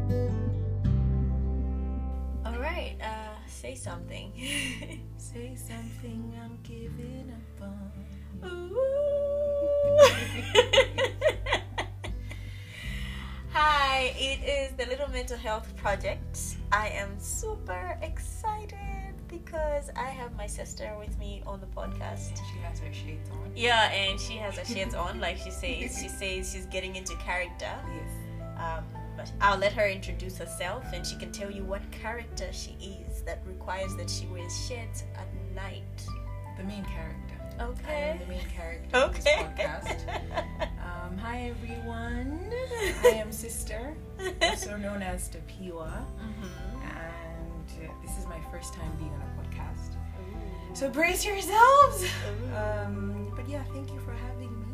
All right, say something. Say something, I'm giving up on. Ooh. Hi, it is the Little Mental Health Project. I am super excited because I have my sister with me on the podcast. She has her shades on. Yeah, and she has her shades on, like she says. She says she's getting into character. Yes. But I'll let her introduce herself, and she can tell you what character she is that requires that she wears shades at night. The main character. Okay. I am the main character of this podcast. Hi everyone. I am Sister, also known as Tapiwa. And this is my first time being on a podcast. Ooh. So brace yourselves. Ooh. But yeah, thank you for having me.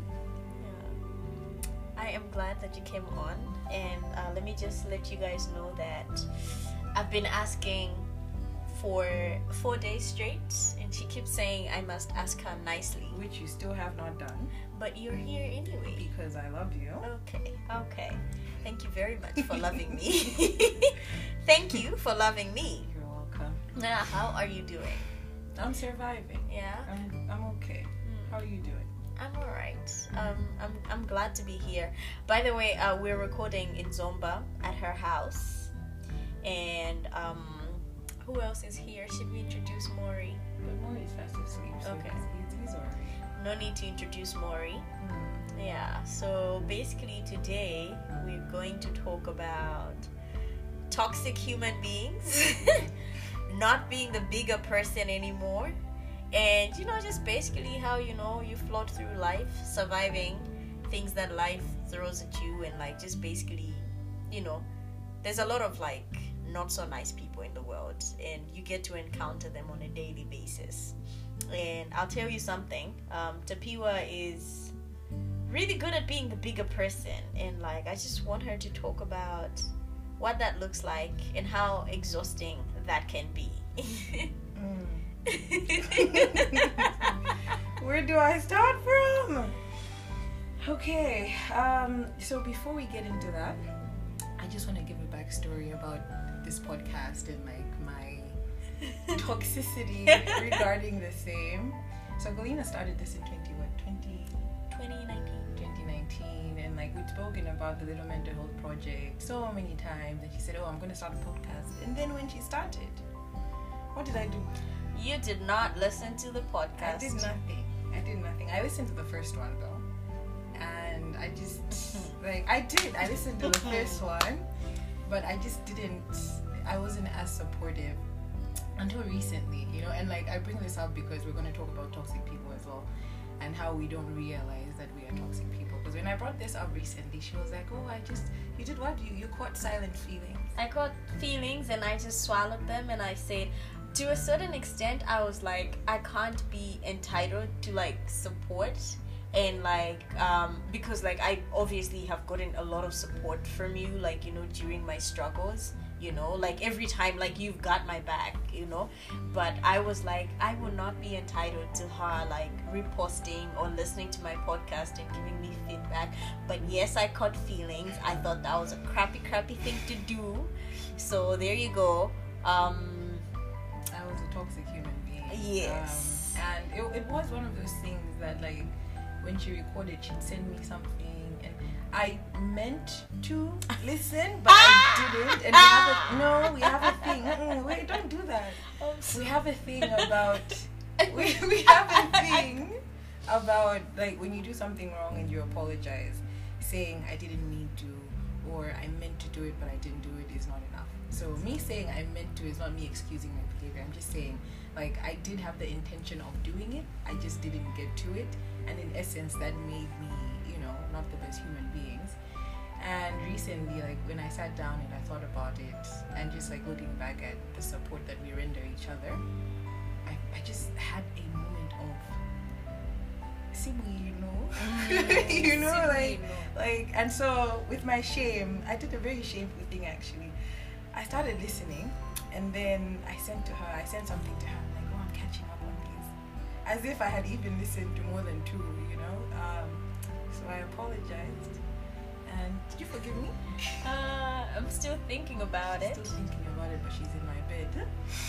I am glad that you came on, and let me just let you guys know that I've been asking for 4 days straight, and she keeps saying I must ask her nicely, Which you still have not done. but you're here anyway. Because I love you. Okay. Thank you very much for loving me. Thank you for loving me. You're welcome. Now, how are you doing? I'm surviving. Yeah? I'm okay. How are you doing? I'm alright. I'm glad to be here. By the way, we're recording in Zomba at her house. And who else is here? Should we introduce Maury? But Maury's fast asleep, so Okay. he's alright. No need to introduce Maury. Yeah, so basically today we're going to talk about toxic human beings, not being the bigger person anymore, and just basically how you float through life, surviving things that life throws at you, and just basically there's a lot of not so nice people in the world, and you get to encounter them on a daily basis. And I'll tell you something, Tapiwa is really good at being the bigger person, and I just want her to talk about what that looks like and how exhausting that can be. Where do I start from? Okay, so before we get into that, I just want to give a backstory about this podcast and my toxicity regarding the same. So Galina started this in 2019, and we'd spoken about the Little Mental Health Project so many times, and she said, I'm going to start a podcast. And then when she started, what did I do? You did not listen to the podcast. I did nothing. I listened to the first one though, and I just I listened to the first one, but I just didn't. I wasn't as supportive until recently, and I bring this up because we're going to talk about toxic people as well, and how we don't realize that we are toxic people. Because when I brought this up recently, she was like, you did what? You caught silent feelings. I caught feelings and I just swallowed them, and I said, to a certain extent, I was like, I can't be entitled to support, and because I obviously have gotten a lot of support from you, during my struggles, every time you've got my back, but I was like, I will not be entitled to her reposting or listening to my podcast and giving me feedback. But yes, I caught feelings. I thought that was a crappy thing to do, so there you go. I was a toxic human being. Yes. And it was one of those things that when she recorded, she'd send me something, and I meant to listen, but I didn't. And we have a thing. Wait, don't do that. We have a thing about we have a thing about when you do something wrong and you apologize, saying I didn't mean to, or I meant to do it but I didn't do it is not enough. So me saying I meant to is not me excusing my behavior. I'm just saying I did have the intention of doing it, I just didn't get to it, and in essence that made me not the best human beings. And recently, when I sat down and I thought about it, and just looking back at the support that we render each other, I just had a moment of Sibu, and so with my shame, I did a very shameful thing actually. I started listening, and then I sent something to her. I'm I'm catching up on these, as if I had even listened to more than two, So I apologized. And did you forgive me? still thinking about it. Still thinking about it, but she's in my bed.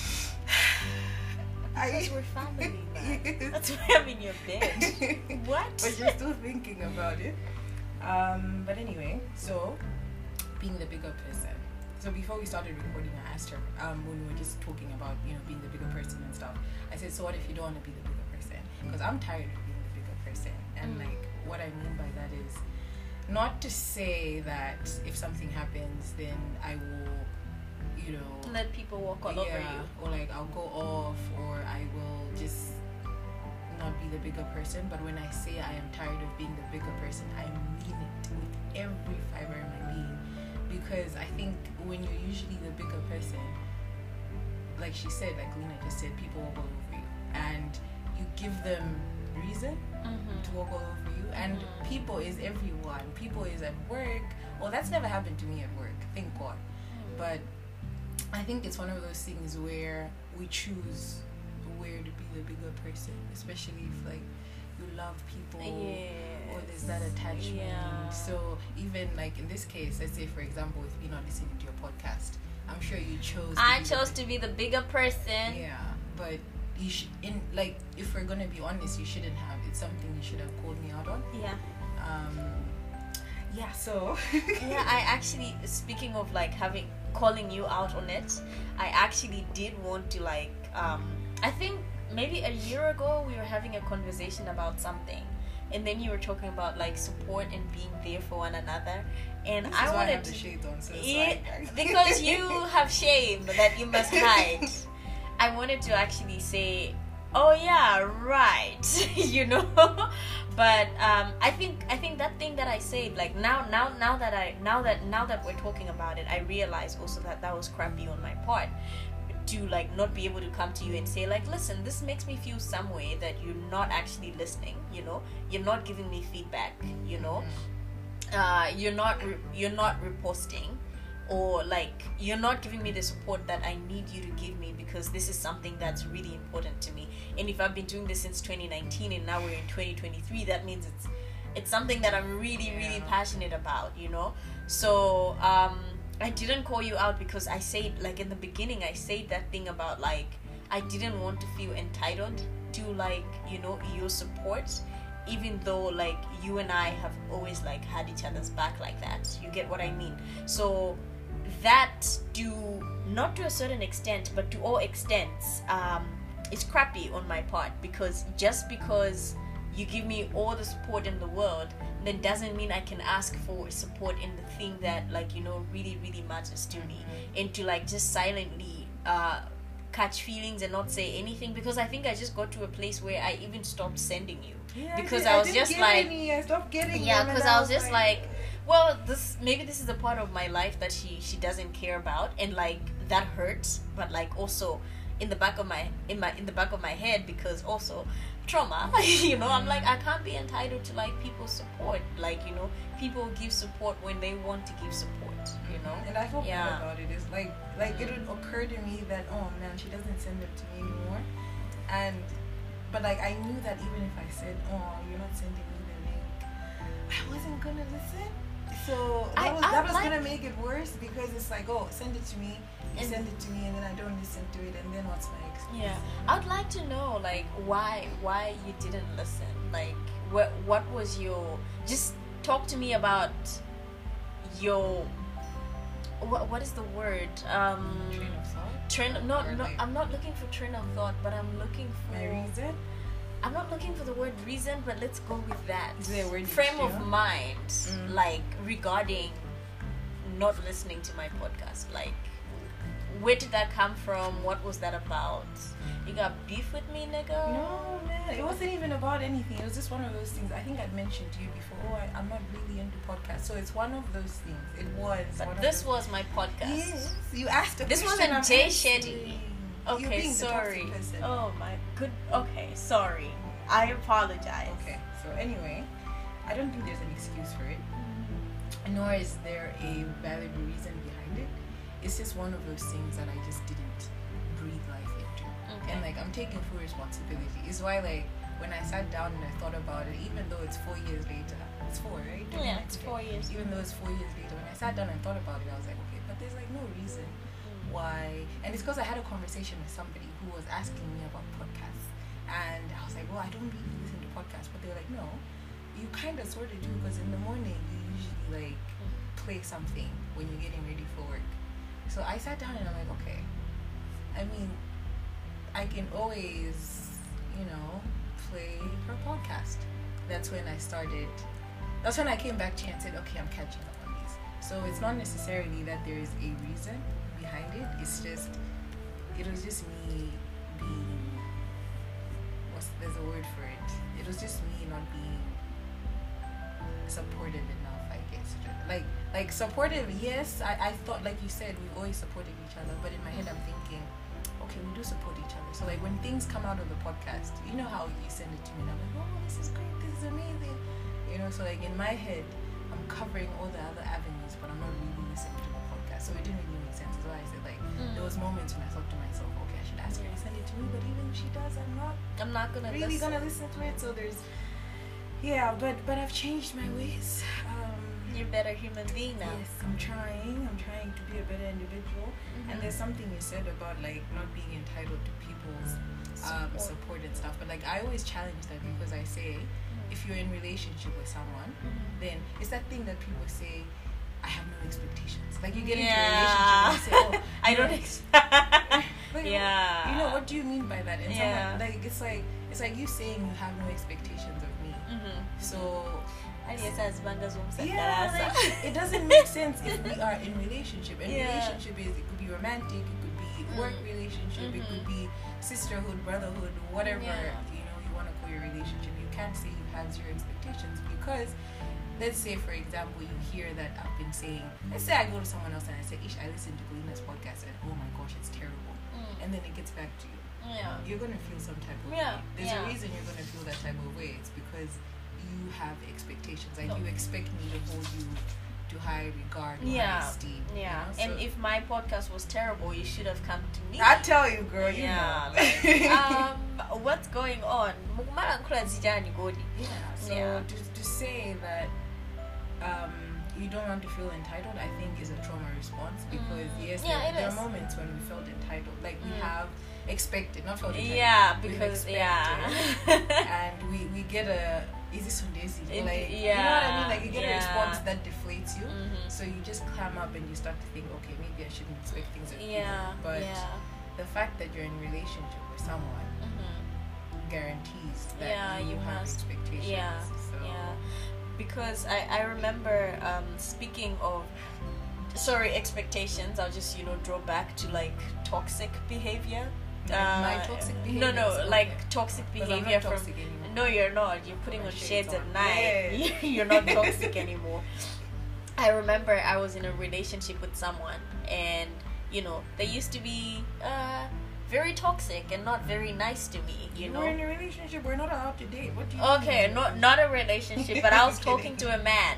Because we're family, man. Yes. That's why I'm in your bed. What? But you're still thinking about it. But anyway, so being the bigger person. So before we started recording, I asked her when we were just talking about being the bigger person and stuff. I said, so what if you don't want to be the bigger person? Because I'm tired of being the bigger person. And like what I mean by that is not to say that if something happens, then I will, let people walk all over you, or like I'll go off, or I will just not be the bigger person. But when I say I am tired of being the bigger person, I mean it with every fiber in my being, because I think when you're usually the bigger person, like she said, like Lena just said, people walk all over you, and you give them reason to walk all over you. And people is everyone. People is at work. Well, that's never happened to me at work, thank God. But I think it's one of those things where we choose where to be the bigger person, especially if like you love people, or there's that attachment. Yeah. So even like in this case, let's say for example, if you're not listening to your podcast, I'm sure you chose. I chose to be the bigger person. Yeah, but you should. If we're gonna be honest, you shouldn't have. It's something you should have called me out on. Yeah. Yeah. So. Yeah, I actually, speaking of like calling you out on it, I actually did want to I think maybe a year ago we were having a conversation about something, and then you were talking about like support and being there for one another, and This I is why wanted I have to the shades on, so because you have shame that you must hide. I wanted to actually say, oh yeah, right. But I think that thing that I said, like now that we're talking about it, I realize also that was crappy on my part, to like not be able to come to you and say like, listen, this makes me feel some way, that you're not actually listening, you're not giving me feedback, you're not reposting, or like you're not giving me the support that I need you to give me, because this is something that's really important to me. And if I've been doing this since 2019 and now we're in 2023, that means it's something that I'm really really passionate about, So I didn't call you out because I said, like in the beginning, I said that thing about like I didn't want to feel entitled to like your support, even though like you and I have always like had each other's back like that. You get what I mean? So that, not to a certain extent, but to all extents, it's crappy on my part, because just because you give me all the support in the world, then doesn't mean I can ask for support in the thing that like really really matters to me, and to like just silently catch feelings and not say anything, because I think I just got to a place where I even stopped sending you, because I was just like, I stopped getting because I was just like, well, this is a part of my life that she doesn't care about, and like that hurts, but like also in the back of my head, because also trauma, I'm like, I can't be entitled to like people's support, like people give support when they want to give support, And I felt bad about it. It's like it would occur to me that, oh man, she doesn't send it to me anymore, but like I knew that even if I said, oh, you're not sending me the link, I wasn't gonna listen. So that was gonna make it worse, because it's like, oh, send it to me, you send it to me, and then I don't listen to it, and then what's my excuse? Yeah, I'd like to know like why you didn't listen. Like what was your, just talk to me about your, what is the word? Train of thought? I'm not looking for train of thought, but I'm looking for my reason. I'm not looking for the word reason, but let's go with that. Is there a word frame of mind, like regarding not listening to my podcast? Like, where did that come from? What was that about? You got beef with me, nigga? No, man. It wasn't even about anything. It was just one of those things. I think I'd mentioned to you before, oh, I'm not really into podcasts. So it's one of those things. It was. But this was my podcast. Yes. You asked a this question. This wasn't Jay Shetty. Okay, sorry. Oh my good. Okay, sorry. I apologize. Okay, so anyway, I don't think there's an excuse for it, nor is there a valid reason behind it. It's just one of those things that I just didn't breathe life into, and like I'm taking full responsibility. It's why like when I sat down and I thought about it, even though it's 4 years later, it's 4, right? Yeah, it's 4 years. Even though it's 4 years later, when I sat down and thought about it. I was like, okay, but there's like no reason why. And it's because I had a conversation with somebody who was asking me about podcasts, and I was like, well, I don't really listen to podcasts, but they were like, no, you kind of sort of do, because in the morning you usually like play something when you're getting ready for work. So I sat down and I'm like, okay, I mean, I can always, play her podcast. That's when I came back to you and said, okay, I'm catching up on these. So it's not necessarily that there is a reason behind it. It was just me being, there's a word for it. It was just me not being supportive enough, I guess. Like supportive, yes. I thought, like you said, we always supported each other, but in my head I'm thinking, okay, we do support each other. So like when things come out of the podcast, you know how you send it to me and I'm like, oh, this is great, this is amazing. So like in my head, I'm covering all the other avenues, but I'm not really listening to the podcast. So it didn't really make sense. That's why I said like there was moments when I thought to myself, okay, I should ask her to send it to me, but even if she does, I'm not gonna gonna listen to it. So there's but I've changed my ways. You're a better human being now. Yes, I'm trying to be a better individual. And there's something you said about like not being entitled to people's support and stuff, but like I always challenge that, because I say if you're in relationship with someone, then it's that thing that people say, I have no expectations. Like you get into a relationship and you say, oh, I don't expect. Like, what do you mean by that? And someone, like it's like you saying you have no expectations of me. So it doesn't make sense if we are in relationship. And relationship it could be romantic, it could be work relationship, it could be sisterhood, brotherhood, whatever you want to call your relationship. You can't say you have zero expectations, because let's say, for example, you hear that I've been saying, let's say I go to someone else and I say, Ish, I listened to Galina's podcast and oh my gosh, it's terrible. And then it gets back to you. You're going to feel some type of way. There's a reason you're going to feel that type of way. It's because you have expectations. Like you expect me to hold you to high regard, high esteem. And if my podcast was terrible, you should have come to me. I tell you, girl. What's going on? So to say that you don't want to feel entitled, I think is a trauma response, because there are moments when we felt entitled, like we have expected, not felt entitled. Because and we get a is this Sundesi? Like you know what I mean? Like you get a response that deflates you, so you just climb up and you start to think, okay, maybe I shouldn't expect things of people. But the fact that you're in a relationship with someone guarantees that you have expectations. Because I remember speaking of expectations, I'll just draw back to like toxic behavior. My toxic behavior. Toxic behavior from. Toxic anymore. No, you're not. You're putting on shades at night. You're not toxic anymore. I remember I was in a relationship with someone, and they used to be very toxic and not very nice to me. We're in a relationship. We're not allowed to date. What do you mean? Not a relationship, but I was talking to a man.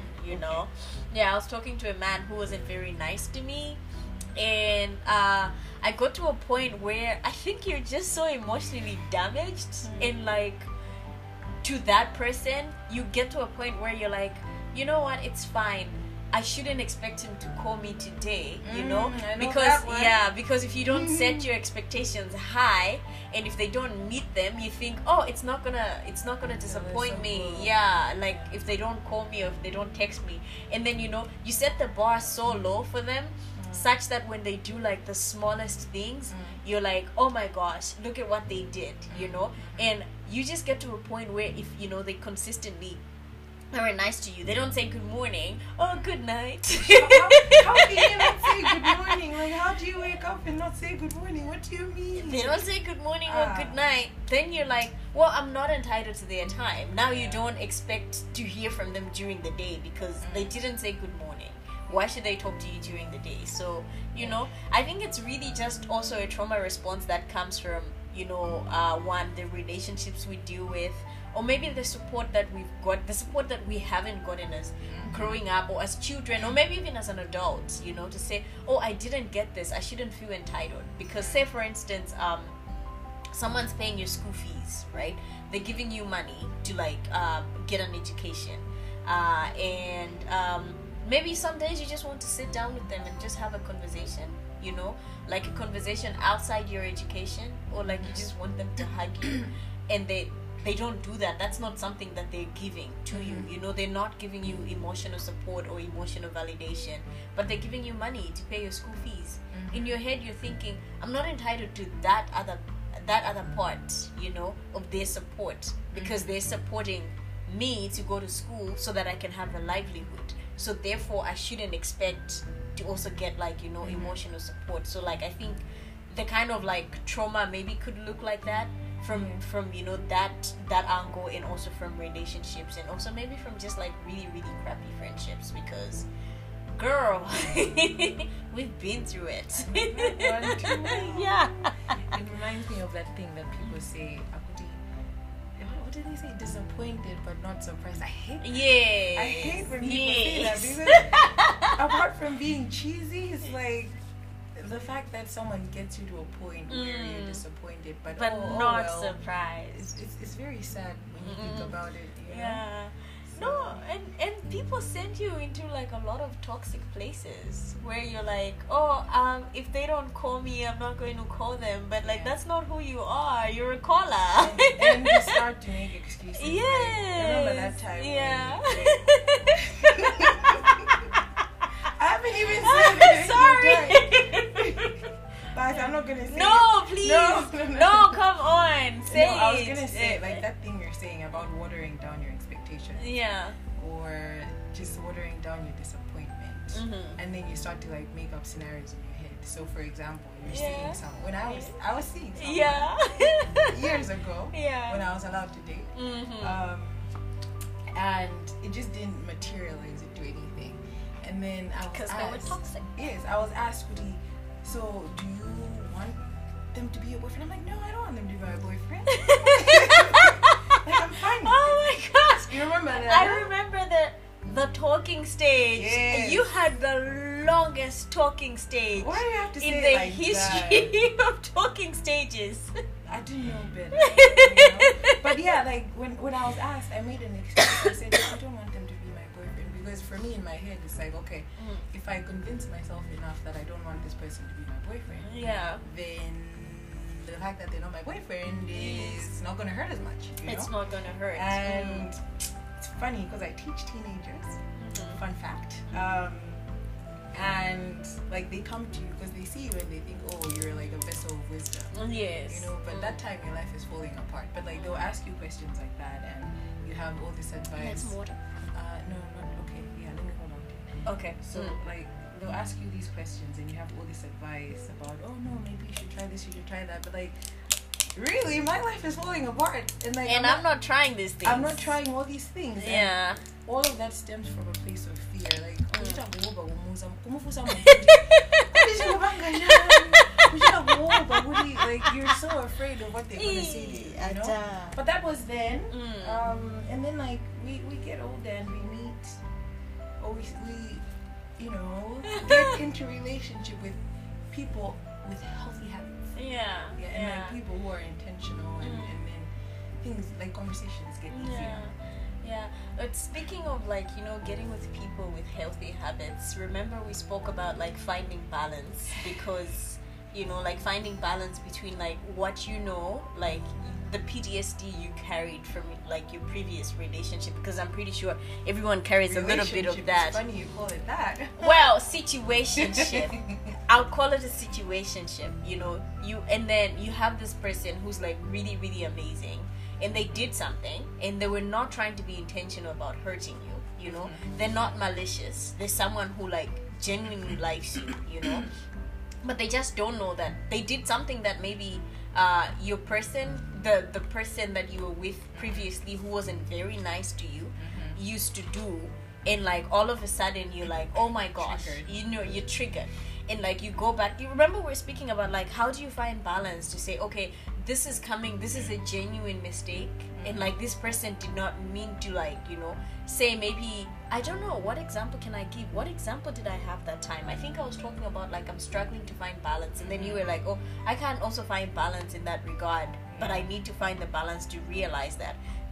I was talking to a man who wasn't very nice to me, and I got to a point where I think you're just so emotionally damaged, and like to that person, you get to a point where you're like, you know what, it's fine. I shouldn't expect him to call me today, because if you don't set your expectations high, and if they don't meet them, you think, oh, it's not gonna disappoint me. Like if they don't call me or if they don't text me, and then you set the bar so low for them, such that when they do like the smallest things, you're like, oh my gosh, look at what they did, and you just get to a point where if they consistently are nice to you, they don't say good morning or good night. How can you not say good morning? Like, how do you wake up and not say good morning? What do you mean? They don't say good morning or good night. Then you're like, well, I'm not entitled to their time. Now you don't expect to hear from them during the day because they didn't say good morning. Why should they talk to you during the day? So, I think it's really just also a trauma response that comes from, one, the relationships we deal with, or maybe the support that we've got, the support that we haven't gotten as growing up or as children, or maybe even as an adult, to say, oh, I didn't get this, I shouldn't feel entitled. Because say, for instance, someone's paying your school fees, right? They're giving you money to, like, get an education. And maybe some days you just want to sit down with them and just have a conversation, you know, like a conversation outside your education, or like you just want them to hug you, and they don't do that. That's not something that they're giving to you, you know. They're not giving you emotional support or emotional validation, but they're giving you money to pay your school fees. In your head you're thinking, I'm not entitled to that other part, you know, of their support, because they're supporting me to go to school so that I can have a livelihood. So therefore I shouldn't expect to also get, like, you know, emotional support. So like I think the kind of like trauma maybe could look like that from you know, that angle, and also from relationships, and also maybe from just like really crappy friendships, because girl, we've been through it. Yeah. It reminds me of that thing that people say, what did they say? Disappointed but not surprised. I hate when people say that, because apart from being cheesy, it's like the fact that someone gets you to a point where you're disappointed but not surprised. It's very sad when you think about it, you know? Yeah. So, no, and people send you into like a lot of toxic places where you're like, oh, if they don't call me, I'm not going to call them. But like, that's not who you are. You're a caller. And you start to make excuses. Yes. Like, remember that time? Yeah. I haven't even said it. Sorry. But I'm not gonna say no, it. please. No, come on. Say it. I was gonna say, like, that thing you're saying about watering down your expectations. Yeah. Or just watering down your disappointment. And then you start to like make up scenarios in your head. So for example, you're seeing someone. When I was seeing someone years ago, when I was allowed to date. And it just didn't materialize into anything. And then I was because asked, they were toxic. Yes, I was asked, so do you want them to be your boyfriend? I'm like, no, I don't want them to be my boyfriend. Like, I'm fine with oh it. my gosh. You remember that? I remember the talking stage. Yes. You had the longest talking stage. Why do you have to say in it the like history of talking stages? I didn't know better. You know? But yeah, like when I was asked, I made an excuse. I said, I don't want them to be my boyfriend, because for me in my head it's like, okay, if I convince myself enough that I don't want this person to be my boyfriend, then the fact that they're not my boyfriend is not going to hurt as much. You know? It's not going to hurt. And it's funny because I teach teenagers. Fun fact. And like they come to you because they see you and they think, oh, you're like a vessel of wisdom. Yes. You know, but that time your life is falling apart. But like they'll ask you questions like that, and you have all this advice. That's water. No, not okay. Yeah, let me hold on to it. Okay. So like they'll ask you these questions, and you have all this advice about, oh no, maybe you should try this, you should try that. But like, really, my life is falling apart, and like, I'm not trying these things. I'm not trying all these things. Yeah. And all of that stems from a place of fear. Like, like you're so afraid of what they're gonna say to you, you know? But that was then. And then like we get older and we meet, or we you know, get into relationship with people with healthy habits. And like people who are intentional, and then things like conversations get easier. But speaking of like, you know, getting with people with healthy habits, remember we spoke about like finding balance, because, you know, like finding balance between like what, you know, like the PTSD you carried from like your previous relationship, because I'm pretty sure everyone carries a little bit of that. It's funny you call it that. Well, situationship. I'll call it a situationship, you know, and then you have this person who's like really, really amazing, and they did something, and they were not trying to be intentional about hurting you, you know. They're not malicious. There's someone who like genuinely likes you, you know, but they just don't know that they did something that maybe your person, the person that you were with previously, who wasn't very nice to you, used to do, and like all of a sudden you're like, oh my gosh, you know, you're triggered. And like you go back, you remember we're speaking about like, how do you find balance to say, okay, this is a genuine mistake, and like this person did not mean to, like, you know, say, maybe, I don't know, what example can I give? What example did I have that time? I think I was talking about like, I'm struggling to find balance, and then you were like, oh, I can't also find balance in that regard, but I need to find the balance to realize that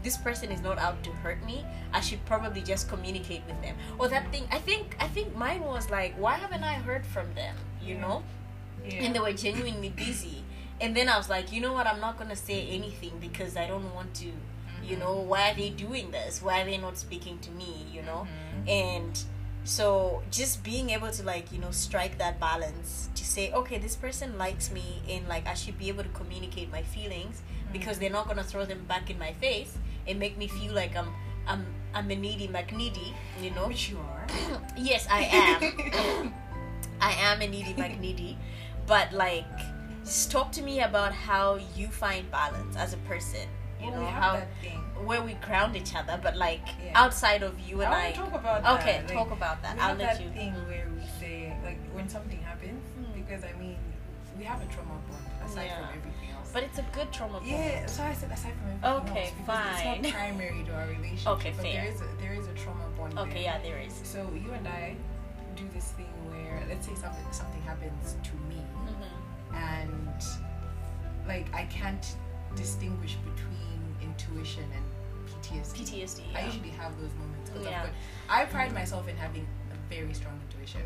this person is not out to hurt me, I should probably just communicate with them. Or that thing, I think mine was like, why haven't I heard from them, you know? Yeah. And they were genuinely busy. And then I was like, you know what, I'm not going to say anything because I don't want to, you know, why are they doing this? Why are they not speaking to me, you know? And so just being able to, like, you know, strike that balance to say, okay, this person likes me, and like I should be able to communicate my feelings because they're not going to throw them back in my face and make me feel like I'm a needy McNeedy, you know? Which you are. Yes, I am. I am a needy McNeedy. But like, just talk to me about how you find balance as a person. You know, we have how that thing where we ground each other, but like Yeah. outside of you and I I. want to talk about that. Okay, Like, talk about that. we I'll have let that you. thing where we say, like, when something happens, because I mean, we have a trauma bond aside Yeah. from everything else. But it's a good trauma bond. Yeah, so I said aside from everything Okay, else, because fine. it's not primary to our relationship. Okay, but fair. there is a trauma bond. Okay, there. yeah, there is. So you and I do this thing where, let's say something happens to me, and like I can't distinguish between intuition and PTSD. PTSD. I Yeah. usually have those moments because Yeah. I pride myself in having a very strong intuition.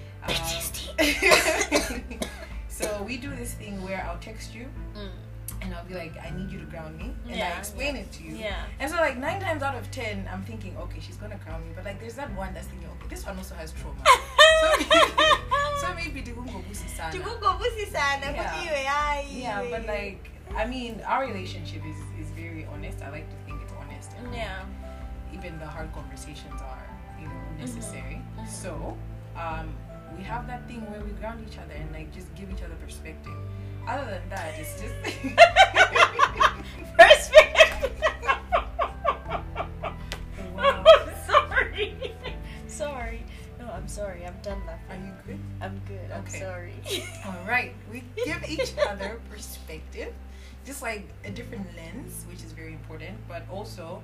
PTSD. So we do this thing where I'll text you and I'll be like, I need you to ground me, and I Yeah, explain it to you. Yeah. And so like 9 times out of 10, I'm thinking, okay, she's gonna ground me, but like there's that one that's thinking, okay, this one also has trauma. So maybe the Ungo Busi sana. Yeah, but like, I mean, our relationship is very honest. I like to think it's honest. And Yeah. even the hard conversations are, you know, necessary. Mhm. So, we have that thing where we ground each other and like just give each other perspective. Other than that, it's just wow. Sorry. No, I'm sorry. I'm done laughing. Are you good? I'm good. I'm Okay. sorry. All right, we give each other perspective, just like a different lens, which is very important. But also,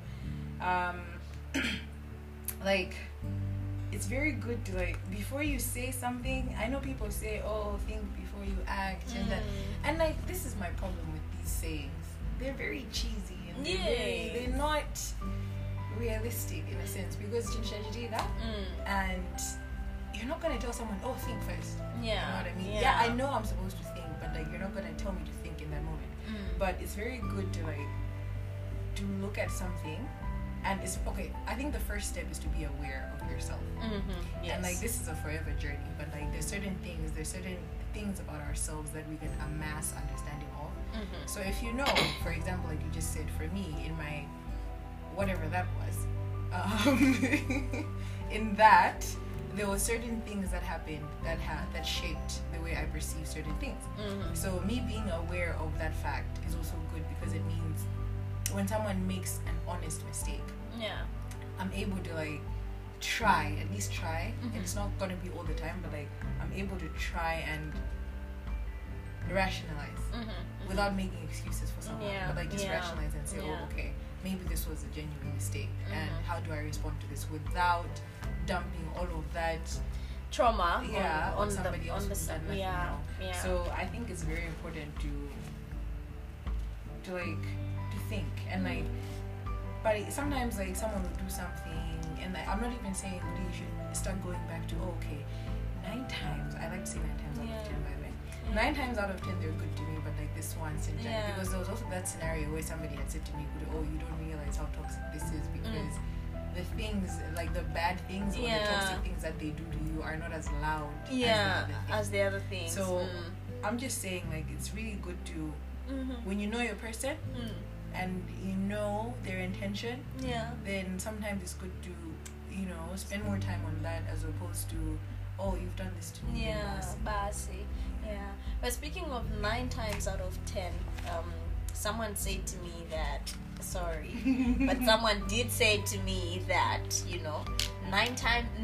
like, it's very good to like before you say something. I know people say, "Oh, think before you act," and that, and like this is my problem with these sayings. They're very cheesy and they're not realistic in a sense because and you're not gonna tell someone, "Oh, think first." Yeah. You know what I mean? Yeah. Yeah, I know I'm supposed to think, but like you're not gonna tell me to think in that moment. But it's very good to like to look at something, and it's okay. I think the first step is to be aware of yourself, Yes. and like this is a forever journey. But like there's certain things about ourselves that we can amass understanding of. So if you know, for example, like you just said, for me in my whatever that was, in that there were certain things that happened that shaped the way I perceive certain things. So me being aware of that fact is also good because it means when someone makes an honest mistake, Yeah. I'm able to like at least try. And it's not gonna be all the time, but like I'm able to try and rationalize without making excuses for someone, Yeah, but like just yeah, rationalize and say, yeah. oh, okay, maybe this was a genuine mistake, and how do I respond to this without dumping all of that Trauma. on somebody else who's done nothing yeah. wrong. Yeah. So I think it's very important to think and like, but sometimes like someone will do something and like, I'm not even saying you should start going back to okay, 9 times. I like to say 9 times out of 10 by the way. 9 times out of 10 they're good to me, but like this one Yeah. because there was also that scenario where somebody had said to me, oh, you don't realize how toxic this is because the things, like the bad things or the toxic things that they do to you are not as loud as the other things. So I'm just saying like it's really good to when you know your person and you know their intention, then sometimes it's good to, you know, spend more time on that as opposed to, oh, you've done this to me. Basi. Yeah. But speaking of 9 times out of 10, someone said to me that, sorry, but someone did say to me that, you know, 9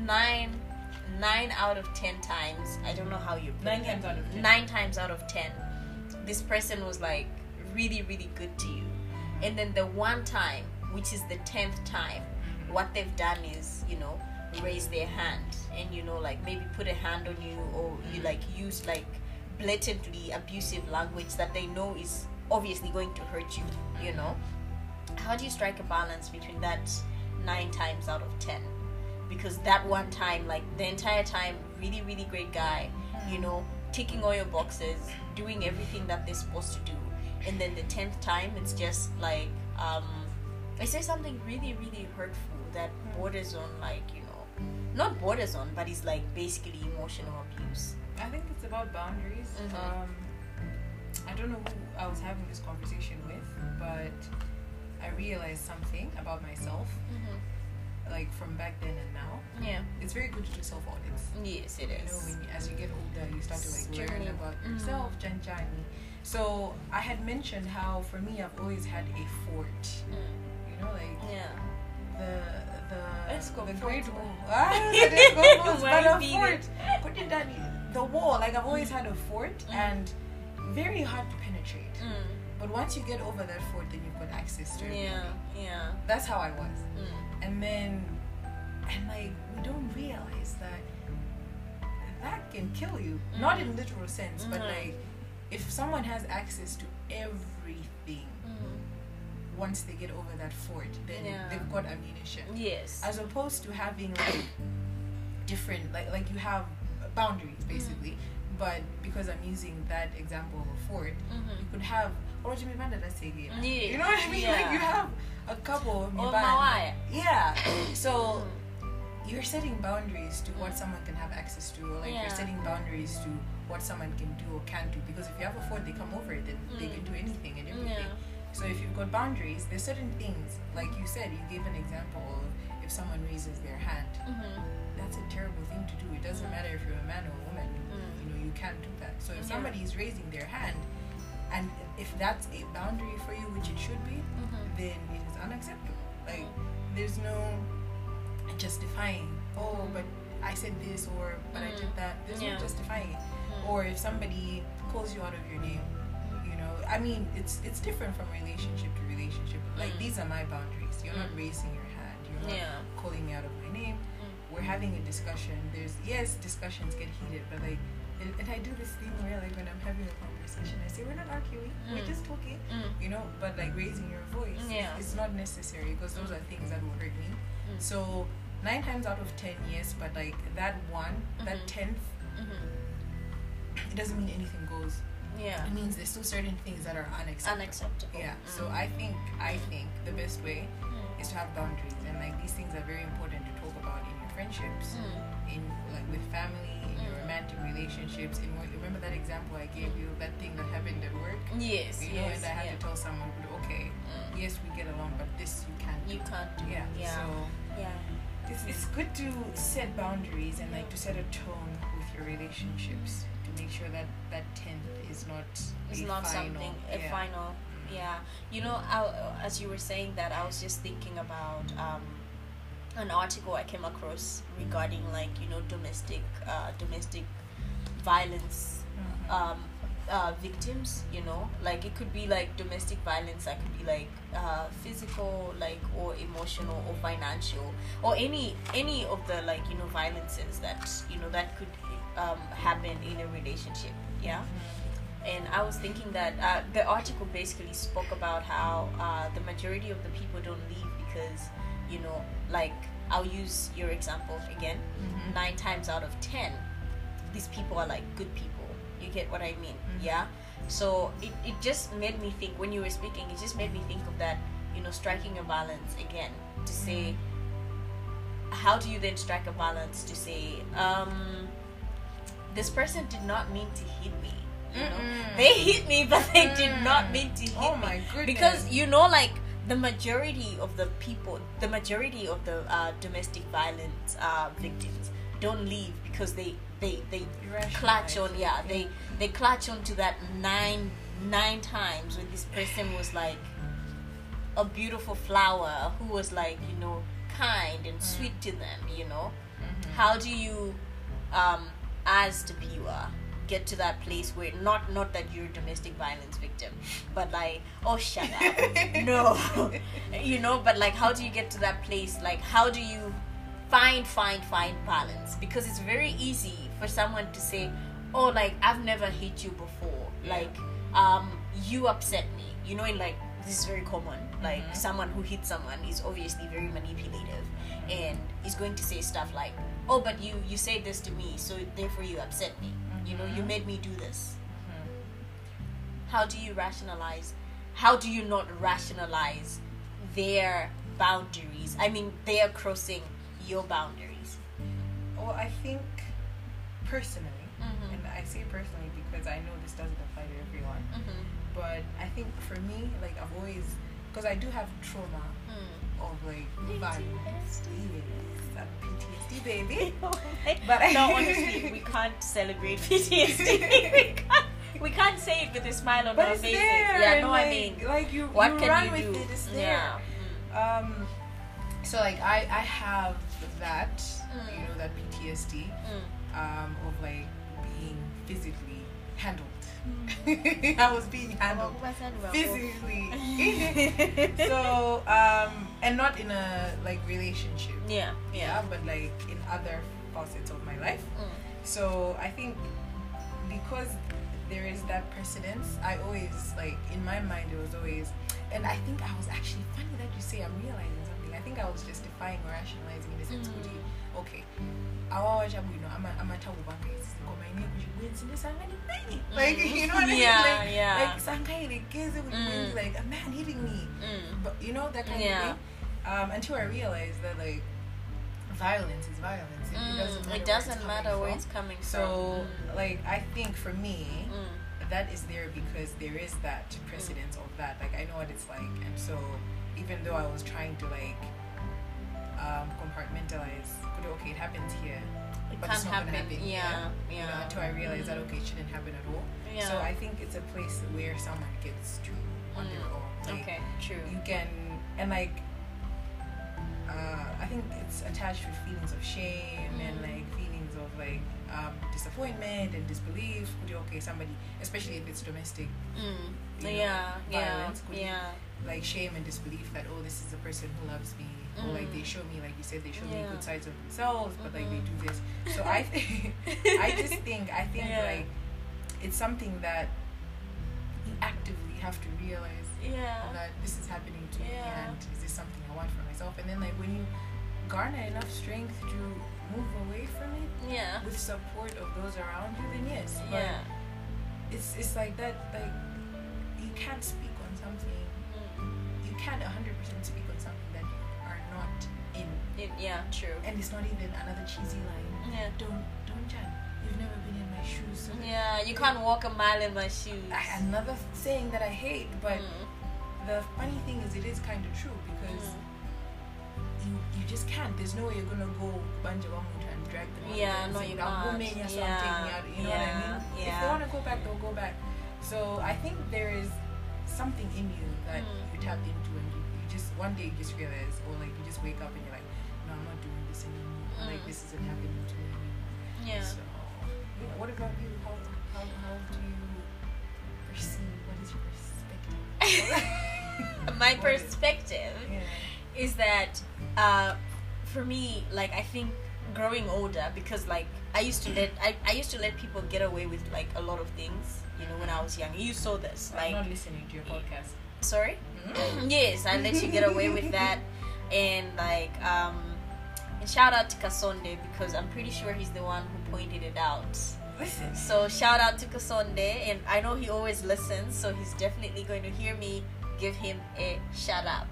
out of 10 times, I don't know how you 9 times out of 10. 9 times out of 10, this person was like really, really good to you. And then the one time, which is the 10th time, what they've done is, you know, raise their hand and, you know, like maybe put a hand on you, or you like use like blatantly abusive language that they know is obviously going to hurt you, you know. how do you strike a balance between that 9 times out of 10? Because that one time, like the entire time, really, really great guy, you know, ticking all your boxes, doing everything that they're supposed to do. And then the 10th time, it's just like, I say something really, really hurtful that borders on, like, you know, not borders on, but it's like basically emotional abuse. I think it's about boundaries. I don't know who I was having this conversation with, but I realized something about myself, like from back then and now. Yeah. It's very good to do self audits. Yes, it You know, is. as you get older, you start to like learn about yourself, Janjani. So I had mentioned how for me, I've always had a fort. You know, like Let's go the fort. great wall. Let's go fort, but a Why fort. Put it down. The wall. Like I've always had a fort, and very hard to penetrate. But once you get over that fort, then you've got access to it. Yeah. That's how I was. And then, and like, we don't realize that can kill you. Not in literal sense, but like, if someone has access to everything, once they get over that fort, then they've got ammunition. Yes. As opposed to having like different, like you have boundaries basically. But because I'm using that example of a fort, you could have, you know what I mean? Yeah. Like you have a couple of Yeah. So you're setting boundaries to what someone can have access to, or like you're setting boundaries to what someone can do or can't do. Because if you have a fort, they come over it, then they can do anything and everything. So if you've got boundaries, there's certain things, like you said, you gave an example of if someone raises their hand. That's a terrible thing to do. It doesn't matter if you're a man or a woman. You know, you can't do that. So if somebody is raising their hand, and if that's a boundary for you, which it should be, then it is unacceptable. Like, there's no justifying, but I said this, or but I did that. There's no justifying it. Or if somebody calls you out of your name, you know, I mean, it's different from relationship to relationship. Like, these are my boundaries. You're not raising your hand. You're not calling me out of my name. We're having a discussion. Discussions get heated, but like, and I do this thing where like when I'm having a conversation, I say we're not arguing, we're just talking, you know. But like raising your voice, it's not necessary, because those are things that will hurt me. So 9 times out of 10, yes, but like that 10th, it doesn't mean anything goes. Yeah. It means there's still certain things that are unacceptable. Yeah. So I think the best way is to have boundaries, and like these things are very important to talk about in your friendships, in like with family, in your romantic relationships. In remember that example I gave you, that thing that happened at work? Yes. You know, and I had to tell someone, okay, yes, we get along, but this you can't do. You can't do. Yeah. So it's good to set boundaries and like to set a tone with your relationships to make sure that that 10th is not something final. Yeah, you know, as you were saying that, I was just thinking about an article I came across regarding, like, you know, domestic violence victims. You know, like it could be like domestic violence, that could be like physical, like, or emotional, or financial, or any of the, like, you know, violences that, you know, that could happen in a relationship. Yeah. And I was thinking that the article basically spoke about how the majority of the people don't leave because, you know, like, I'll use your example again. 9 times out of 10, these people are like good people. You get what I mean? Yeah. So it just made me think, when you were speaking, it just made me think of that, you know, striking a balance again, to say, how do you then strike a balance to say, this person did not mean to hit me. You know? They hit me, but they did not mean to hit me. Oh my goodness. Because, you know, like, the majority of the people, the majority of the domestic violence victims don't leave because they clutch on, they clutch on to that nine times when this person was like a beautiful flower who was, like, you know, kind and sweet to them, you know. How do you, as the viewer, get to that place where not that you're a domestic violence victim, but like, oh, shut up. No. You know, but like, how do you get to that place? Like, how do you find balance? Because it's very easy for someone to say, oh, like, I've never hit you before, like, you upset me, you know. And like, this is very common, Like someone who hits someone is obviously very manipulative and is going to say stuff like, oh, but you said this to me, so therefore you upset me. You know, you made me do this. How do you rationalize? How do you not rationalize their boundaries? I mean, they are crossing your boundaries. Well, I think personally, and I say personally because I know this doesn't apply to everyone, but I think for me, like I've always, because I do have trauma of like violence. Yes, PTSD, baby. But no, honestly, we can't celebrate PTSD. we can't say it with a smile on but our it's faces. there, Yeah, no, like, I mean, like you what can run you with do? it. It's there. Yeah. So like I have that, you know, that PTSD of like being physically handled. I was being handled physically. So and not in a like relationship. Yeah, But like in other facets of my life. So I think because there is that precedence, I always like in my mind it was always, and I think I was actually, funny that you say, I'm realizing something. I think I was justifying or rationalizing in the sense, okay, like, you know what I mean? Like a man hitting me, but you know, that kind of thing. Until I realized that like violence is violence. It doesn't matter where it's coming from. So like I think for me that is there because there is that precedence of that. Like I know what it's like, and so even though I was trying to like compartmentalize, okay, it happens here, but it's not gonna happen here. You know, until I realized that okay, it shouldn't happen at all. So I think it's a place where someone gets to on their own. Like, okay, true. You can, and like I think it's attached with feelings of shame and like feelings of like disappointment and disbelief. Okay, somebody, especially if it's domestic violence, like shame and disbelief that oh, this is a person who loves me, or like they show me, like you said, they show me good sides of themselves, but like they do this. So I think like it's something that you actively have to realize that this is happening to me, and is this something I want for myself? And then like when you garner enough strength to move away from it with support of those around you, then yes. But it's like that, like you can't speak on something, you can't 100% speak on something that you are not in. True. And it's not even another cheesy line. Don't judge. You've never been in my shoes. So you can't walk a mile in my shoes. Another saying that I hate, but the funny thing is it is kind of true because you just can't. There's no way you're gonna go banja wamuta and drag them out. No, you can't. You know what I mean? If they want to go back, they'll go back. So I think there is something in you that you tap into, and you just one day you just realize, or like you just wake up and you're like, no, I'm not doing this anymore. Like this isn't happening to me anymore. So what about you? How do you perceive? What is your perspective? My perspective is that for me, like I think growing older, because like I used to let people get away with like a lot of things, you know, when I was young. You saw this. I'm not listening to your podcast. Sorry? Yes, I let you get away with that. And like and shout out to Kasonde, because I'm pretty sure he's the one who pointed it out. Listen. So shout out to Kasonde, and I know he always listens, so he's definitely going to hear me give him a shut up.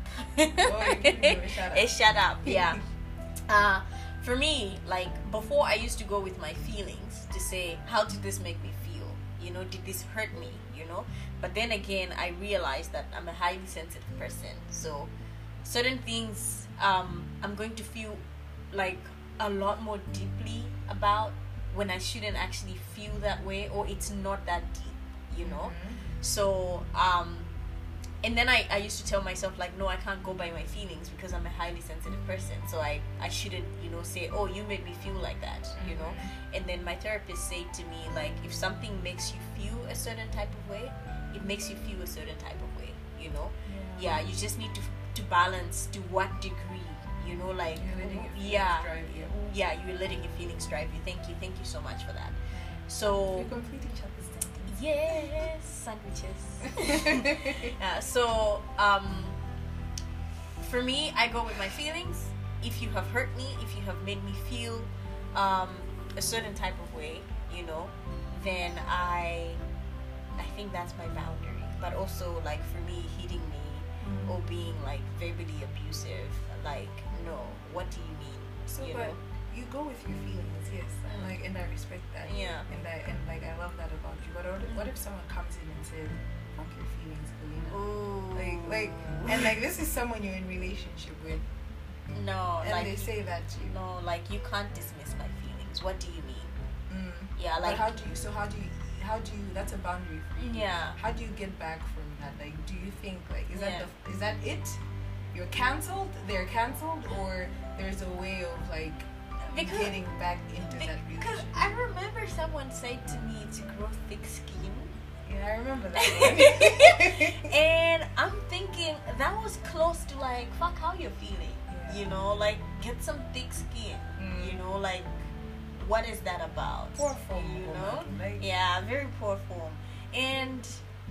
A shut up, yeah. For me, like before, I used to go with my feelings to say, how did this make me feel? You know, did this hurt me? You know, but then again, I realized that I'm a highly sensitive person, so certain things I'm going to feel like a lot more deeply about when I shouldn't actually feel that way, or it's not that deep, you know. So and then I used to tell myself like, no, I can't go by my feelings because I'm a highly sensitive person, so I shouldn't, you know, say, oh, you made me feel like that, you know. And then my therapist said to me, like, if something makes you feel a certain type of way, it makes you feel a certain type of way, you know. You just need to balance to what degree, you know, like you're letting your feelings drive you. You're letting your feelings drive you. Thank you so much for that. So we complete each other's sentence. Yes, sandwiches. So for me, I go with my feelings. If you have hurt me, if you have made me feel a certain type of way, then I think that's my boundary. But also, like, for me, hitting me or being like verbally abusive, like, no, what do you mean? So, but you go with your feelings, yes, and I respect that. Yeah. And I love that about you. But what if someone comes in and says, "Fuck your feelings, Kalina"? Ooh. Like this is someone you're in relationship with. No, and they say that to you. No, like, you can't dismiss my feelings. What do you mean? Yeah, like. But how do you? That's a boundary for you. Yeah. How do you get back from that? Like, do you think is that it? You're cancelled. They're cancelled, or there's a way of like getting back into that relationship. Because I remember someone said to me to grow thick skin. Yeah, I remember that one. And I'm thinking that was close to like, fuck how you're feeling. Yeah. Like, get some thick skin. Like, what is that about? Poor form, Yeah, very poor form. And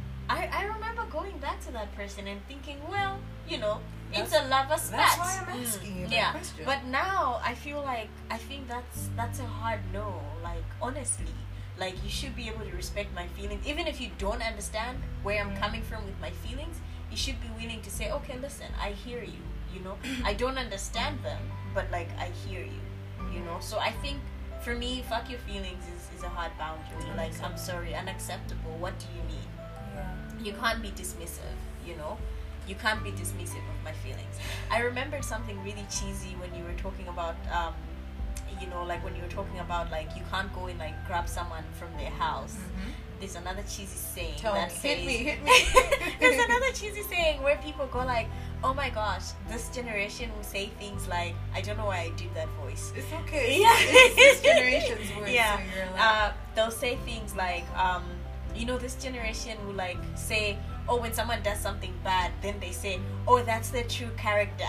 I remember going back to that person and thinking, well, it's a lover's spat. That's why I'm asking you that question. But now I think that's a hard no. Like, honestly, like, you should be able to respect my feelings, even if you don't understand where I'm coming from with my feelings. You should be willing to say, okay, listen, I hear you. I don't understand them, but like, I hear you. So I think for me, fuck your feelings is a hard boundary. Like, I'm sorry, unacceptable. What do you mean? Yeah. You can't be dismissive. You can't be dismissive of my feelings. I remembered something really cheesy when you were talking about, like when you were talking about like you can't go and like grab someone from their house. There's another cheesy saying hit me. There's another cheesy saying where people go like, oh my gosh, this generation will say things like, I don't know why I did that voice. It's okay. Yeah. It's this generation's voice. Yeah. So you're like... they'll say things like, this generation will like say, oh, when someone does something bad, then they say, oh, that's their true character.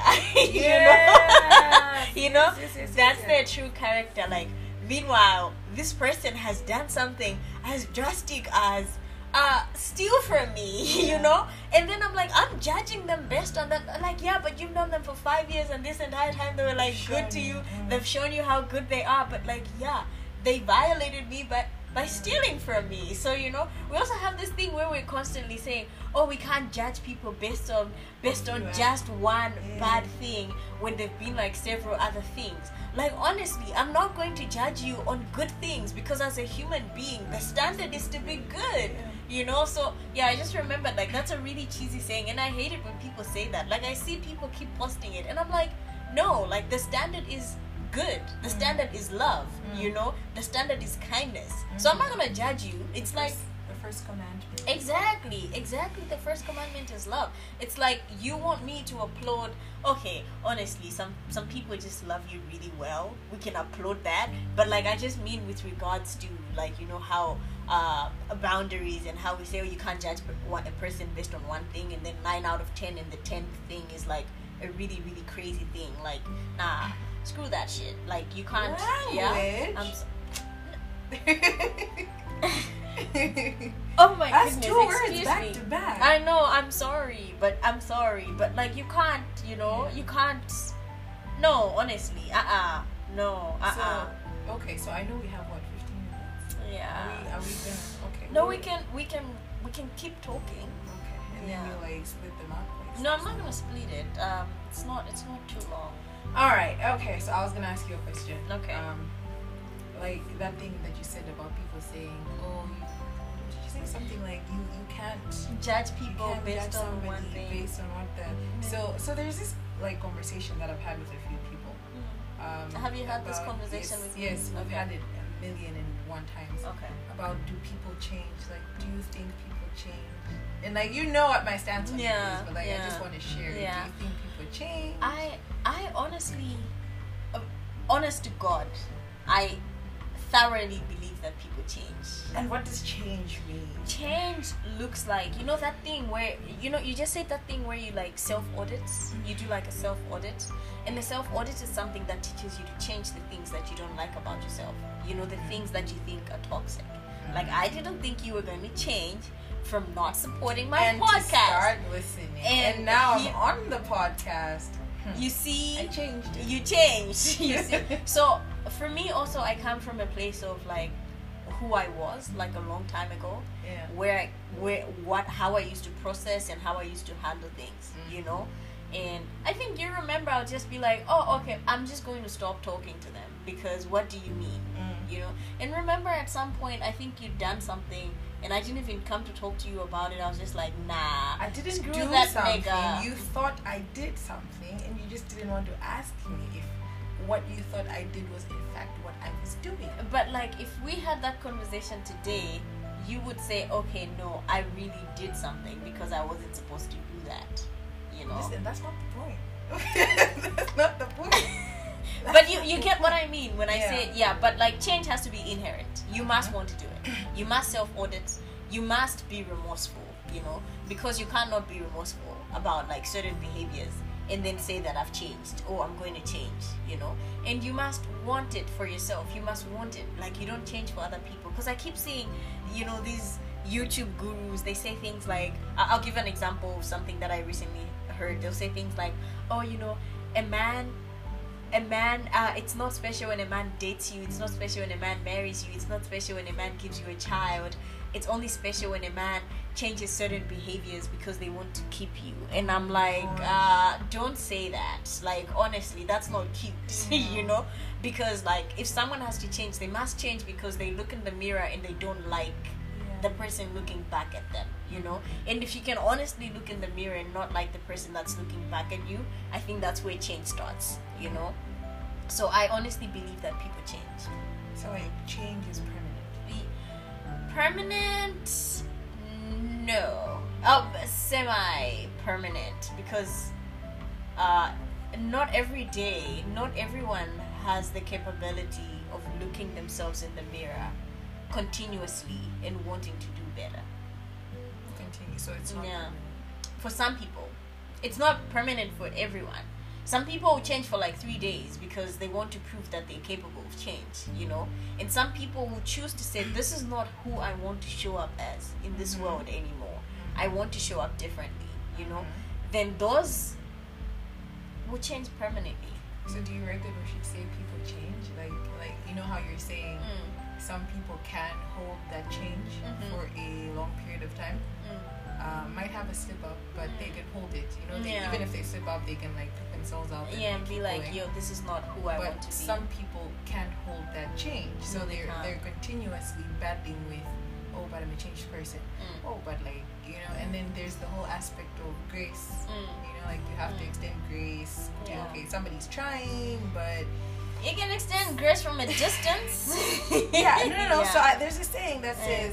That's their true character. Like, meanwhile, this person has done something as drastic as steal from me, and then I'm like, I'm judging them based on that. Like, yeah, but you've known them for 5 years, and this entire time they were like good to you. They've shown you how good they are, but like, yeah, they violated me by stealing from me. So we also have this thing where we're constantly saying, oh, we can't judge people based on just one bad thing when they've been like several other things. Like, honestly, I'm not going to judge you on good things, because as a human being, the standard is to be good. So yeah, I just remembered, like, that's a really cheesy saying, and I hate it when people say that. Like, I see people keep posting it, and I'm like, no, like, the standard is good. The standard is love. The standard is kindness. So I'm not gonna judge you. It's like the first commandment. Exactly. The first commandment is love. It's like, you want me to applaud. Okay, honestly, some people just love you really well. We can applaud that. But like, I just mean with regards to like, how boundaries, and how we say, oh, you can't judge a person based on one thing, and then 9 out of 10, and the 10th thing is like a really, really crazy thing. Like, nah, screw that shit. Like, you can't. Oh my That's goodness, 2 words excuse back me. to back. I know, I'm sorry, but like, you can't, you can't. No, honestly, no, So, okay, so I know we have 15 minutes. Yeah. Are we gonna? Okay. No, we can keep talking. Okay, and then you like split them up. Like, no, I'm not gonna split it. It's not too long. All right. Okay, so I was gonna ask you a question. Okay. Like that thing that you said about people saying, oh, did you say something like you can't judge people based on one thing, based on what the so there's this like conversation that I've had with a few people. Have you had this conversation with me? Yes, we've had it 1,000,001 times. Okay. About, do people change? Like, do you think people change? And like, what my stance on it is, but like, I just want to share. Yeah. Do you think people change? I honestly, honest to God, I thoroughly believe that people change. And what does change mean? Change looks like, that thing where, you just said that thing where you like self-audits. You do like a self-audit. And the self-audit is something that teaches you to change the things that you don't like about yourself. The things that you think are toxic. Like, I didn't think you were going to change from not supporting my and podcast. to start listening. And now he- I'm on the podcast. You see, I changed it. you changed. You see? So for me also, I come from a place of like who I was like a long time ago, Yeah. how I used to process and how I used to handle things, you know. And I think you remember, I'll just be like, oh, okay, I'm just going to stop talking to them because what do you mean, you know? And remember, at some point, I think you'd done something, and I didn't even come to talk to you about it. I was just like, nah, I didn't screw do that something. nigga. You thought I did something, and you just didn't want to ask me if what you thought I did was in fact what I was doing. But like, if we had that conversation today, you would say, okay, no, I really did something because I wasn't supposed to do that, you know. Listen, that's not the point. That's not the point. But you get what I mean when I Yeah. say, but like, change has to be inherent. You must want to do it. You must self-audit. You must be remorseful, you know, because you cannot be remorseful about like certain behaviors and then say that I've changed or I'm going to change, you know. And you must want it for yourself. You must want it. Like, you don't change for other people. Because I keep seeing, you know, these YouTube gurus, they say things like, I'll give an example of something that I recently heard. They'll say things like, oh, you know, a man, it's not special when a man dates you. It's not special when a man marries you. It's not special when a man gives you a child. It's only special when a man changes certain behaviors because they want to keep you. And I'm like, don't say that. Like, honestly, that's not cute, you know? Because, like, if someone has to change, they must change because they look in the mirror and they don't like the person looking back at them, you know. And if you can honestly look in the mirror and not like the person that's looking back at you, I think that's where change starts, you know. So I honestly believe that people change. So like, change is Permanent? No. Semi-permanent, because not every day, not everyone has the capability of looking themselves in the mirror continuously and wanting to do better. continue. So it's not. Yeah. For some people. It's not permanent for everyone. Some people will change for like 3 days because they want to prove that they're capable of change, you know. And some people will choose to say, this is not who I want to show up as in this world anymore. I want to show up differently, you know. Then those will change permanently. So do you reckon we should say people change? Like you know how you're saying some people can hold that change for a long period of time. Might have a slip up, but they can hold it. You know, even if they slip up, they can like pick themselves up. And be like, going. yo, this is not who I want to be. But some people can't hold that change, so they're continuously battling with, oh, but I'm a changed person. Oh, but like, you know, and then there's the whole aspect of grace. You know, like you have to extend grace. Okay, somebody's trying, but you can extend grace from a distance. no. Yeah. So there's a saying that says,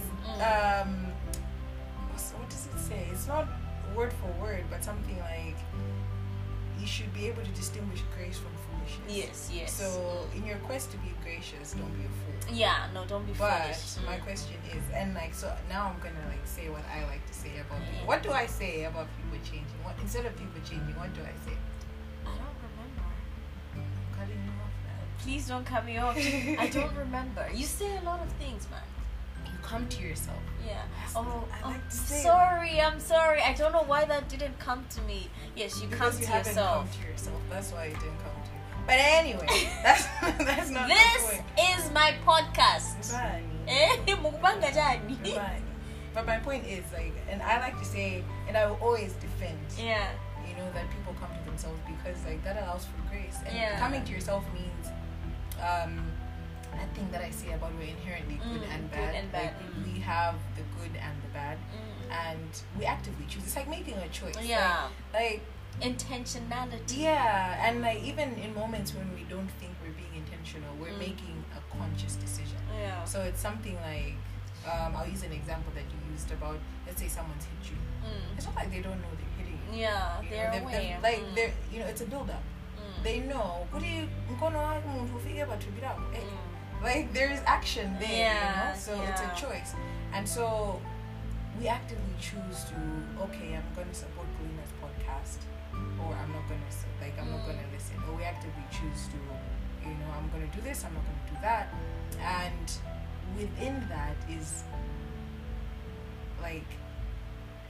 what does it say? It's not word for word, but something like you should be able to distinguish grace from foolishness. Yes. So in your quest to be gracious, don't be a fool. Yeah, no, don't be But foolish. my question is, and like, so now I'm gonna like say what I like to say about people. What do I say about people changing? What instead of people changing, what do I say? I don't remember. I'm cutting you off now. Please don't cut me off. I don't remember. You say a lot of things, man. You come to yourself. Yeah. Yes, Oh, I like to say I'm sorry. I don't know why that didn't come to me. Yes, you because come you to haven't yourself. come to yourself. That's why it didn't come to you. But anyway, that's not the This point. is my podcast. Goodbye. Mukbanga jani. Goodbye. But my point is like, and I like to say, and I will always defend. Yeah. You know, that people come to themselves because like that allows for grace. And Yeah. coming to yourself means that thing that I say about we're inherently good and bad. Good and bad. Like, we have the good and the bad, and we actively choose. It's like making a choice. Yeah. Like Intentionality. yeah, and like even in moments when we don't think we're being intentional, we're making a conscious decision. Yeah. So it's something like I'll use an example that you used about, let's say someone's hit you. It's not like they don't know they're hitting you. Yeah, You they're know, aware. like they're, you know, it's a build up. They know. Like there's action there, you know? So it's a choice. And so we actively choose to, okay, I'm gonna support Galina's podcast, or I'm not gonna listen. Or we actively choose to, you know, I'm gonna do this, I'm not gonna do that. And within that is like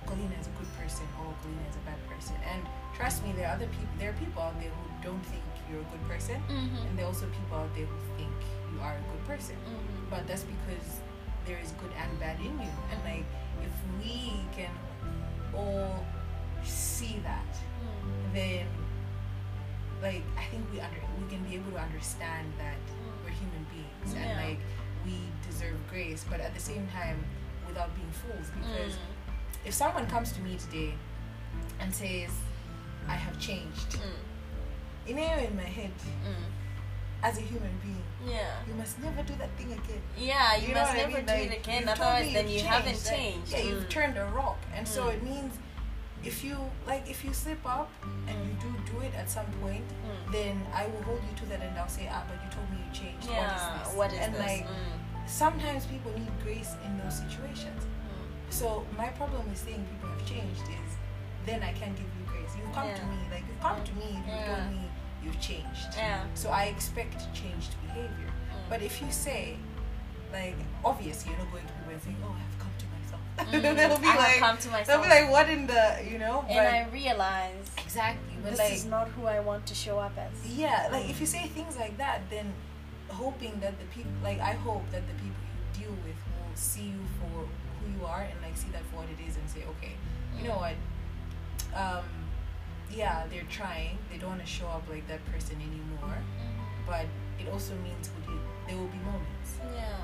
Colina is a good person or Colina is a bad person. And trust me, there are people out there who don't think you're a good person, and there are also people out there who think you are a good person. But that's because there is good and bad in you. And like, if we can all see that, then like I think we can be able to understand that we're human beings and like we deserve grace, but at the same time without being fools. Because if someone comes to me today and says I have changed, in my head, as a human being, you must never do that thing again. Yeah, you must never do it again. Otherwise, then you haven't changed. Yeah, you've turned a rock, and so it means if you slip up and you do it at some point, then I will hold you to that, and I'll say, but you told me you changed. Yeah, what is this? And like sometimes people need grace in those situations. So my problem with saying people have changed is then I can't give you grace. You've come to me, you've told me you've changed. So I expect changed behavior. But if you say, like, obviously you're not going to people and saying, I've come to myself. I've come to myself. They'll be like, what in the, And I realize exactly, but this is not who I want to show up as. Yeah, like if you say things like that, then hoping that the people, I hope that the people you deal with will see you for who you are and like see that for what it is and say, okay, you know what, they're trying, they don't want to show up like that person anymore, but it also means there will be moments,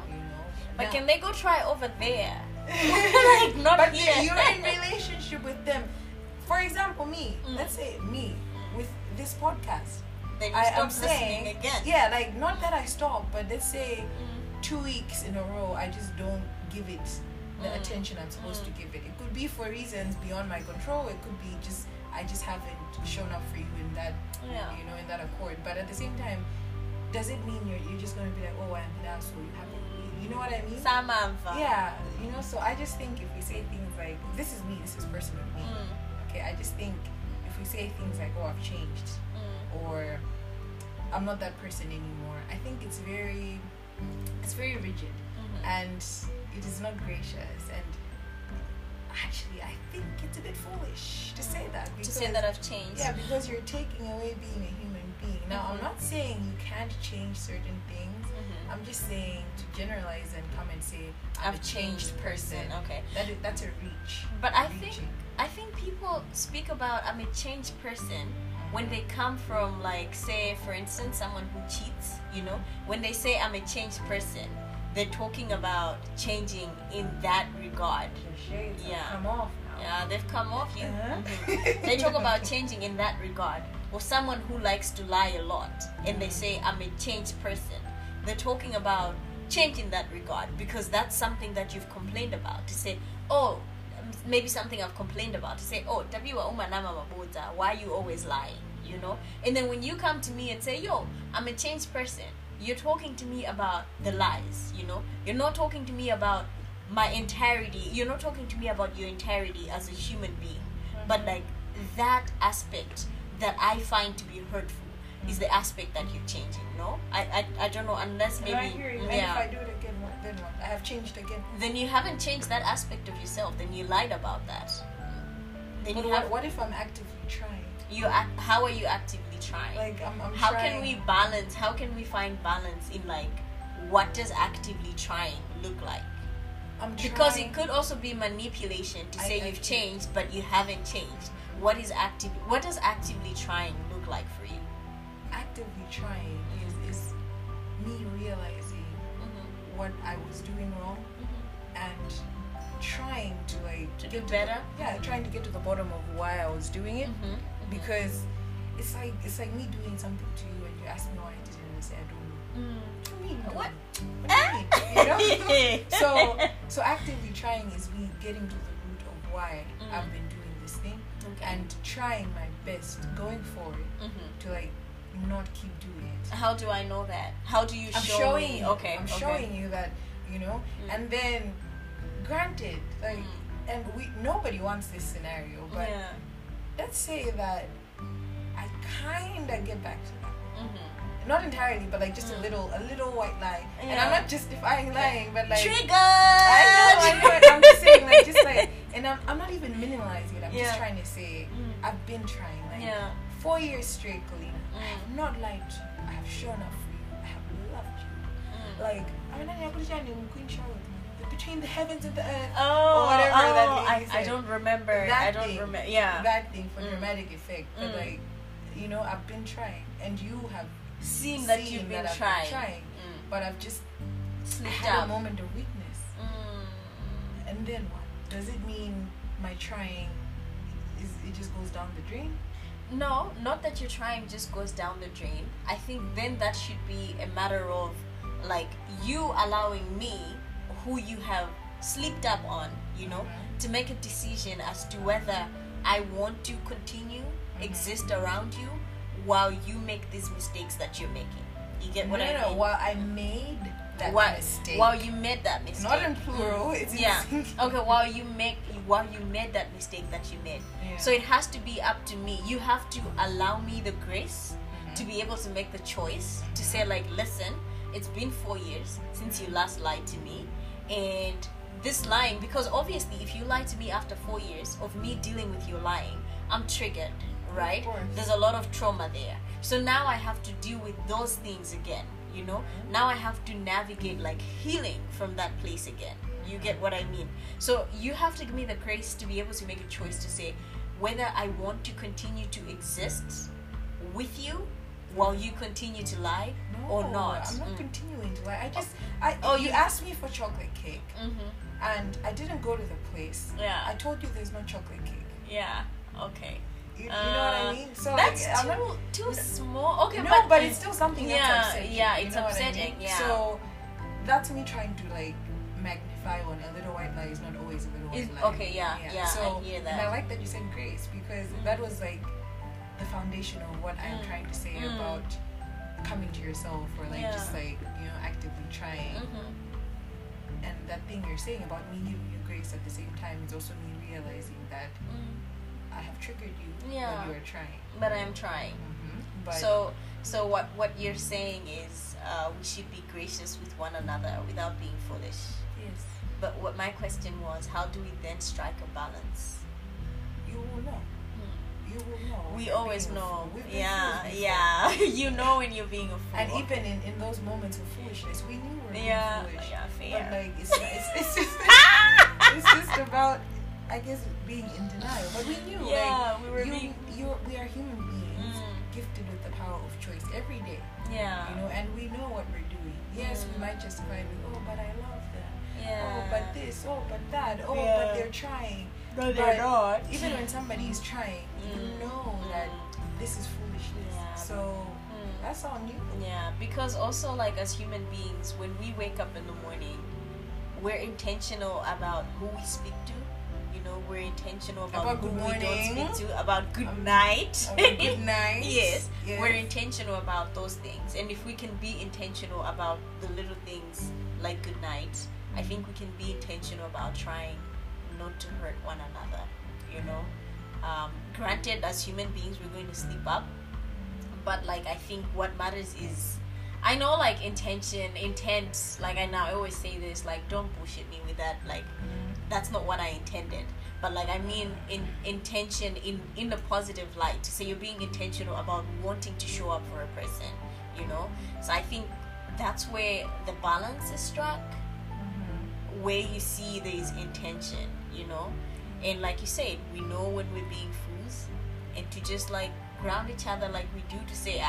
but now, can they go try over there? Not but here. You're in relationship with them. For example, me, let's say me with this podcast, then you stop listening again. Yeah, like not that I stop, but let's say 2 weeks in a row I just don't give it the attention I'm supposed to give it. It could be for reasons beyond my control. It could be just I just haven't shown up for you in that in that accord. But at the same time, does it mean you're just gonna be like, I'm an asshole, you haven't, you know what I mean? Yeah, so I just think if we say things like, this is me, this is personal to me, okay, I just think if we say things like, I've changed, or I'm not that person anymore, I think it's very rigid, and it is not gracious, and actually I think it's a bit foolish to say that. To say that I've changed. Yeah, because you're taking away being a human being. Now, I'm not saying you can't change certain things. I'm just saying to generalize and come and say I'm a changed person. Okay, that's a reach. But I think people speak about I'm a changed person when they come from, like, say for instance someone who cheats. When they say I'm a changed person, they're talking about changing in that regard. The shades have come off now. Yeah, they've come off you. They talk about changing in that regard. Or someone who likes to lie a lot and they say I'm a changed person. They're talking about change in that regard because that's something that you've complained about. To say, maybe something I've complained about. To say, Tabiwa umanama mabuta, why are you always lying? And then when you come to me and say, I'm a changed person, you're talking to me about the lies, You're not talking to me about my entirety. You're not talking to me about your entirety as a human being. But like that aspect that I find to be hurtful is the aspect that you're changing, I don't know, unless maybe... And I hear you. And if I do it again, then what? I have changed again. Then you haven't changed that aspect of yourself. Then you lied about that. Then what if I'm actively trying? How are you actively trying? Like I'm how trying. Can we balance? How can we find balance in like what does actively trying look like? Because it could also be manipulation to say you've changed but you haven't changed. What does actively trying look like for you? Actively trying is me realizing what I was doing wrong and trying to do better. Trying to get to the bottom of why I was doing it, because it's like me doing something to you and you ask me why I did it and I say I don't know. What do you mean? What do you mean? So actively trying is me getting to the root of why I've been doing this thing, and trying my best going forward to like not keep doing it. How do I know that? How do you show me? I'm showing you that, and then granted, like, and nobody wants this scenario, but let's say that I kind of get back to that. Not entirely, but like just a little white lie. And I'm not justifying lying, but like triggered. I know. I'm just saying, like, just like, and I'm not even minimizing I'm Yeah. just trying to say, I've been trying. Like, Yeah. 4 years straight, Colleen. I have not lied to you. I have shown up for you. I have loved you. Like, I mean, I'm Queen Charlotte. Between the heavens and the earth. Oh, or whatever that lady I said. don't remember. That I don't thing. remember. Yeah. That thing for dramatic effect. But, like, you know, I've been trying. And you have Seeing that you've been I've trying. been trying. But I've just Slipped had up. a moment of weakness. And then what? Does it mean my trying it just goes down the drain? No, not that your trying just goes down the drain. I think then that should be a matter of like you allowing me, who you have slipped up on, you know, to make a decision as to whether I want to continue exist around you while you make these mistakes that you're making. You get what I mean? While I made that mistake. While you made that mistake. Not in plural. It's in singular. Okay. While you made that mistake that you made. Yeah. So it has to be up to me. You have to allow me the grace to be able to make the choice to say like, listen, it's been 4 years since you last lied to me, and this lying, because obviously if you lie to me after 4 years of me dealing with you lying, I'm triggered, right? Of course. There's a lot of trauma there. So now I have to deal with those things again, you know? Now I have to navigate like healing from that place again. You get what I mean? So you have to give me the grace to be able to make a choice to say whether I want to continue to exist with you while you continue to lie or not. I'm not continuing to lie. You you- asked me for chocolate cake, and I didn't go to the place. Yeah. I told you there's no chocolate cake. Yeah. Okay. You know what I mean? So That's like, I'm not, too small. Okay, no, but it's still something that's Yeah, upsetting. yeah, you it's know what I upsetting, mean? yeah. So that's me trying to like magnify on a little white lie is not always a little white lie. Okay, yeah, So I hear and that. I like that you said grace because that was like the foundation of what I'm trying to say about coming to yourself or like Yeah. just like, you know, actively trying. And that thing you're saying about me giving you grace at the same time is also me realizing that I have triggered you Yeah. when you are trying. But I'm trying. But So what you're saying is we should be gracious with one another without being foolish. yes, But what my question was, how do we then strike a balance? you will know. You will know. when We you're always being a know. fool. We've been Yeah, fools before. yeah. You know when you're being a fool. And even in those moments of foolishness, we knew we were being yeah, foolish. yeah, But fair. like it's just about, I guess, being in denial. But we knew. Yeah, like, we were being- we are human beings, gifted with the power of choice every day. Yeah. You know, and we know what we're doing. Yes, we might justify it with, oh, but I love them. Yeah. Oh, but this. Oh, but that. Oh, Yeah. but they're trying. No, But not. even when somebody is trying, you know that this is foolishness. Yeah. So that's on you. Yeah, because also like as human beings, when we wake up in the morning, we're intentional about who we speak to. You know, we're intentional about About who good we don't morning. speak to, about good night. Good night. Yes, Yes. we're intentional about those things, and if we can be intentional about the little things like good night, I think we can be intentional about trying not to hurt one another. You know, granted, as human beings, we're going to slip up, but like I think what matters is, I know like intent. Like I always say this, like don't bullshit me with that. Like that's not what I intended. But like I mean intention in the positive light, to say you're being intentional about wanting to show up for a person, you know. So I think that's where the balance is struck, where you see there's intention, you know. And like you said, we know when we're being fools, and to just like ground each other like we do, to say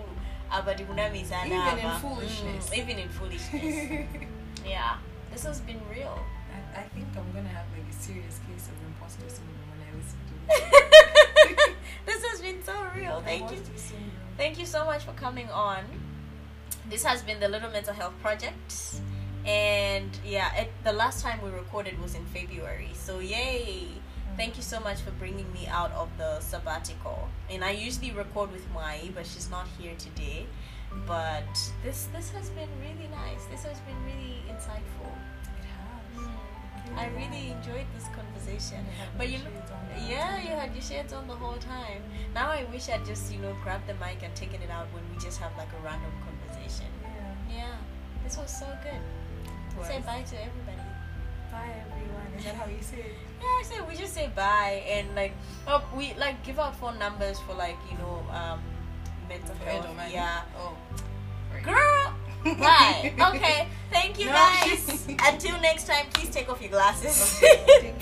Even in foolishness. even in foolishness. Yeah, this has been real. I think I'm gonna have like a serious case of imposter syndrome when I listen to this. This has been so real. Thank you. Imposter syndrome. Thank you so much for coming on. This has been the Little Mental Health Project. And yeah, the last time we recorded was in February. So yay. Thank you so much for bringing me out of the sabbatical. And I usually record with Mai, but she's not here today. But this has been really nice. This has been really insightful. It has. I really enjoyed this conversation. But you know, yeah, you had your shades on the whole time. Now I wish I'd just, grabbed the mic and taken it out when we just have like a random conversation. Yeah. Yeah, this was so good. Say bye to everybody. Bye everyone. Is that how you say it? Yeah, I say we just say bye, and like we like give out phone numbers for like mental health. Yeah. Oh. Girl. Bye. Okay. Thank you No. guys. Until next time, please take off your glasses. Okay, take